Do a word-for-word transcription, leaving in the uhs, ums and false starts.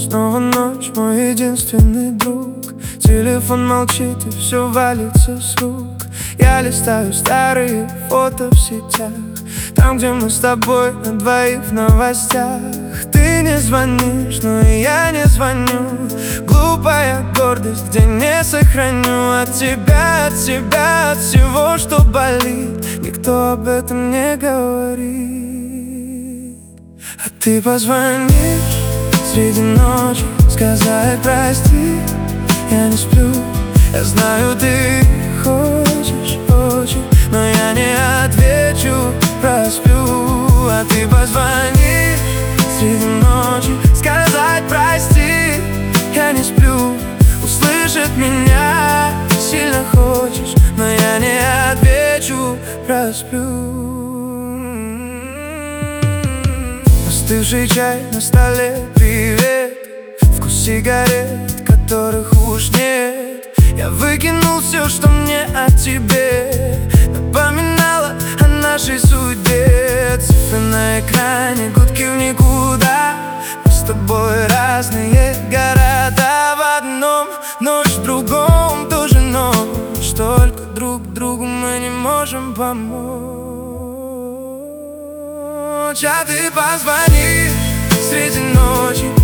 Снова ночь, мой единственный друг. Телефон молчит и все валится с рук. Я листаю старые фото в сетях, там, где мы с тобой на двоих в новостях. Ты не звонишь, но и я не звоню. Глупая гордость, где не сохраню от тебя, от себя, от всего, что болит. Никто об этом не говорит. А ты позвонишь среди ночи, сказать прости. Я не сплю, я знаю, ты хочешь очень, но я не отвечу, просплю. А ты позвони среди ночи, сказать прости. Я не сплю, услышать меня сильно хочешь, но я не отвечу, просплю. Остывший чай на столе, привет. Вкус сигарет, которых уж нет. Я выкинул все, что мне о тебе напоминало о нашей судьбе. Цифры на экране, гудки в никуда. Мы с тобой разные города в одном. Ночь в другом, тоже ночь. Только друг другу мы не можем помочь. А ты позвони среди ночи,